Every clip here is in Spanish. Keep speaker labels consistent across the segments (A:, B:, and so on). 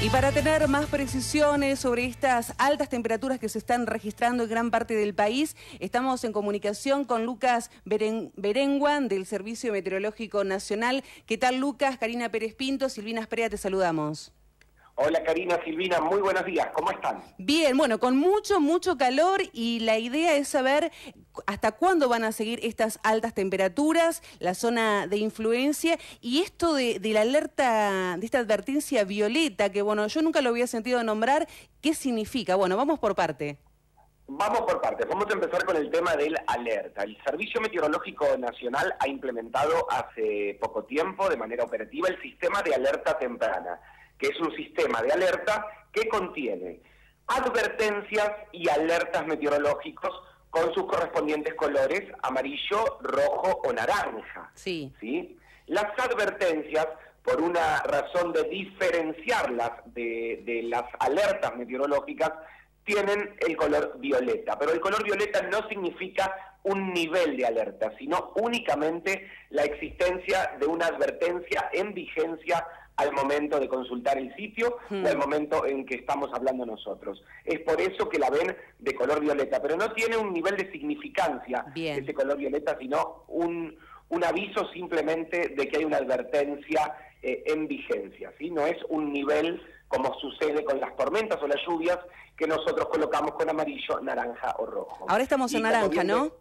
A: Y para tener más precisiones sobre estas altas temperaturas que se están registrando en gran parte del país, estamos en comunicación con Lucas Berenguan del Servicio Meteorológico Nacional. ¿Qué tal, Lucas? Karina Pérez Pinto, Silvina Esprea, te saludamos.
B: Hola Karina, Silvina, muy buenos días, ¿cómo están?
A: Bien, bueno, con mucho calor y la idea es saber hasta cuándo van a seguir estas altas temperaturas, la zona de influencia y esto de la alerta, de esta advertencia violeta, que bueno, yo nunca lo había sentido nombrar, ¿qué significa? Bueno, vamos por parte.
B: Vamos por partes, vamos a empezar con el tema del alerta. El Servicio Meteorológico Nacional ha implementado hace poco tiempo, de manera operativa, el sistema de alerta temprana, que es un sistema de alerta que contiene advertencias y alertas meteorológicos con sus correspondientes colores amarillo, rojo o naranja.
A: Sí.
B: ¿Sí? Las advertencias, por una razón de diferenciarlas de las alertas meteorológicas, tienen el color violeta, pero el color violeta no significa un nivel de alerta, sino únicamente la existencia de una advertencia en vigencia al momento de consultar el sitio o al momento en que estamos hablando nosotros. Es por eso que la ven de color violeta, pero no tiene un nivel de significancia ese color violeta, sino un aviso simplemente de que hay una advertencia en vigencia, ¿sí? No es un nivel como sucede con las tormentas o las lluvias que nosotros colocamos con amarillo, naranja o rojo.
A: Ahora estamos en naranja, ¿no?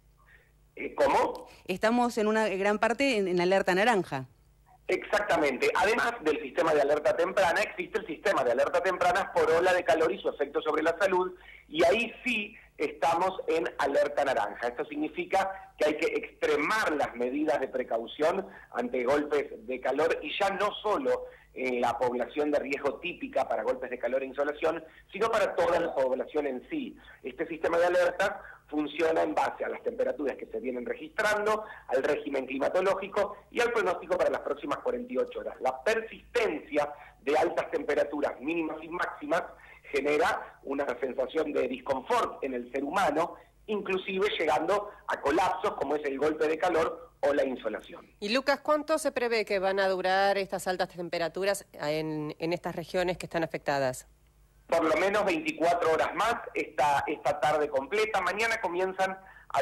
B: ¿Cómo?
A: Estamos en una gran parte en alerta naranja.
B: Exactamente. Además del sistema de alerta temprana, existe el sistema de alerta temprana por ola de calor y su efecto sobre la salud, y ahí sí estamos en alerta naranja. Esto significa que hay que extremar las medidas de precaución ante golpes de calor, y ya no solo en la población de riesgo típica para golpes de calor e insolación, sino para toda la población en sí. Este sistema de alertas funciona en base a las temperaturas que se vienen registrando, al régimen climatológico y al pronóstico para las próximas 48 horas. La persistencia de altas temperaturas mínimas y máximas genera una sensación de disconfort en el ser humano, inclusive llegando a colapsos como es el golpe de calor o la insolación.
C: Y Lucas, ¿cuánto se prevé que van a durar estas altas temperaturas en estas regiones que están afectadas?
B: Por lo menos 24 horas más esta tarde completa. Mañana comienzan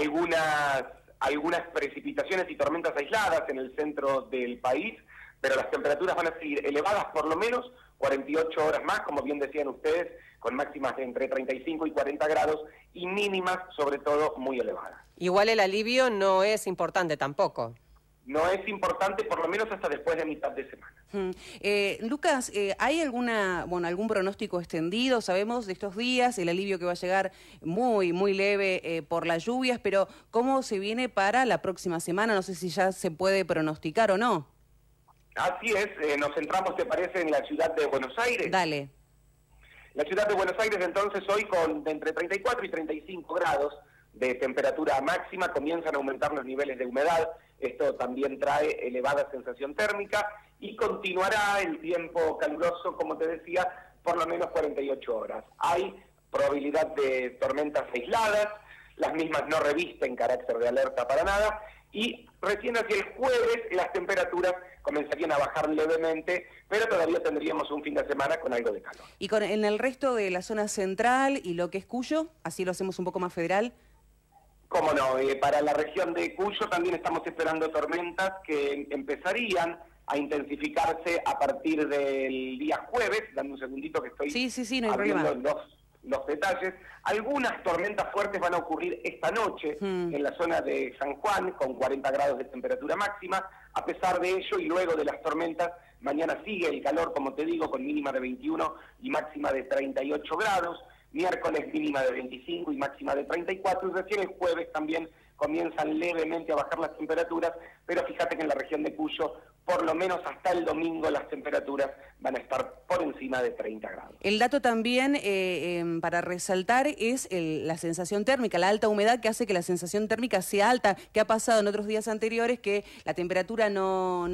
B: algunas precipitaciones y tormentas aisladas en el centro del país, pero las temperaturas van a seguir elevadas por lo menos 48 horas más, como bien decían ustedes, con máximas de entre 35 y 40 grados y mínimas, sobre todo, muy elevadas.
C: Igual el alivio no es importante tampoco.
B: No es importante, por lo menos hasta después de mitad de semana.
A: Lucas, ¿hay algún pronóstico extendido? Sabemos de estos días el alivio que va a llegar muy leve por las lluvias, pero ¿cómo se viene para la próxima semana? No sé si ya se puede pronosticar o no.
B: Así es, nos centramos, ¿te parece?, en la ciudad de Buenos Aires.
A: Dale.
B: La ciudad de Buenos Aires, entonces, hoy con entre 34 y 35 grados de temperatura máxima, comienzan a aumentar los niveles de humedad. Esto también trae elevada sensación térmica y continuará el tiempo caluroso, como te decía, por lo menos 48 horas. Hay probabilidad de tormentas aisladas, las mismas no revisten carácter de alerta para nada, y recién hacia el jueves las temperaturas comenzarían a bajar levemente, pero todavía tendríamos un fin de semana con algo de calor.
A: ¿Y en el resto de la zona central y lo que es Cuyo? Así lo hacemos un poco más federal.
B: Cómo no, para la región de Cuyo también estamos esperando tormentas que empezarían a intensificarse a partir del día jueves. Dame un segundito que estoy
A: Sí, no hay problema.
B: Los detalles. Algunas tormentas fuertes van a ocurrir esta noche en la zona de San Juan, con 40 grados de temperatura máxima. A pesar de ello, y luego de las tormentas, mañana sigue el calor, como te digo, con mínima de 21 y máxima de 38 grados. Miércoles mínima de 25 y máxima de 34, y recién el jueves también comienzan levemente a bajar las temperaturas, pero fíjate que en la región de Cuyo, por lo menos hasta el domingo, las temperaturas van a estar por encima de 30 grados.
A: El dato también para resaltar es la sensación térmica, la alta humedad que hace que la sensación térmica sea alta. ¿Qué ha pasado en otros días anteriores? Que la temperatura la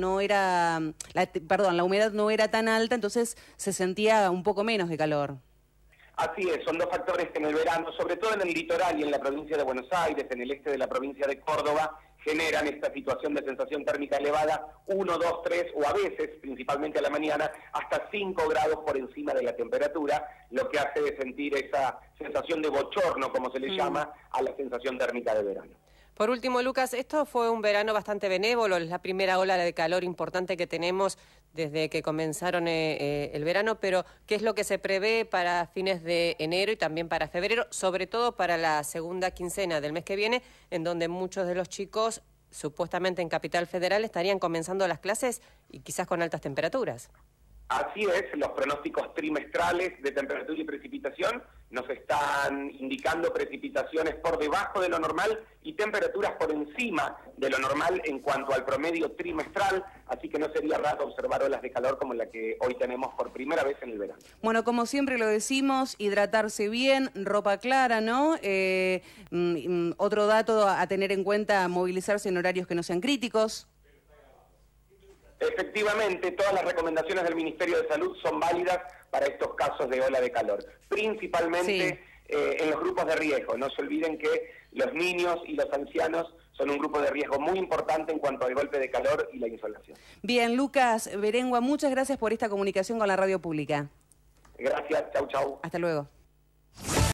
A: humedad no era tan alta, entonces se sentía un poco menos de calor.
B: Así es, son dos factores que en el verano, sobre todo en el litoral y en la provincia de Buenos Aires, en el este de la provincia de Córdoba, generan esta situación de sensación térmica elevada, 1, 2, 3 o a veces, principalmente a la mañana, hasta 5 grados por encima de la temperatura, lo que hace sentir esa sensación de bochorno, como se le llama, a la sensación térmica de verano.
C: Por último, Lucas, esto fue un verano bastante benévolo, es la primera ola de calor importante que tenemos desde que comenzaron el verano, pero ¿qué es lo que se prevé para fines de enero y también para febrero, sobre todo para la segunda quincena del mes que viene, en donde muchos de los chicos, supuestamente en Capital Federal, estarían comenzando las clases y quizás con altas temperaturas?
B: Así es, los pronósticos trimestrales de temperatura y precipitación nos están indicando precipitaciones por debajo de lo normal y temperaturas por encima de lo normal en cuanto al promedio trimestral, así que no sería raro observar olas de calor como la que hoy tenemos por primera vez en el verano.
A: Bueno, como siempre lo decimos, hidratarse bien, ropa clara, ¿no? Otro dato a tener en cuenta, movilizarse en horarios que no sean críticos.
B: Efectivamente, todas las recomendaciones del Ministerio de Salud son válidas para estos casos de ola de calor, principalmente en los grupos de riesgo. No se olviden que los niños y los ancianos son un grupo de riesgo muy importante en cuanto al golpe de calor y la insolación.
A: Bien, Lucas Berengua, muchas gracias por esta comunicación con la radio pública.
B: Gracias, chau, chau.
A: Hasta luego.